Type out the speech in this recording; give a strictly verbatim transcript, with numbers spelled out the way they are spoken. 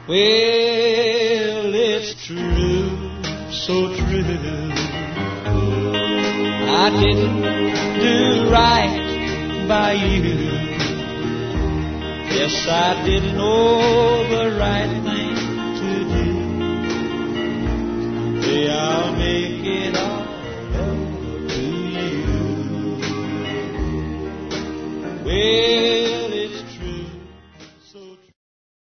Well, it's true, so true. I didn't do right by you. Yes, I didn't know the right thing to do. Yeah, I'll make it all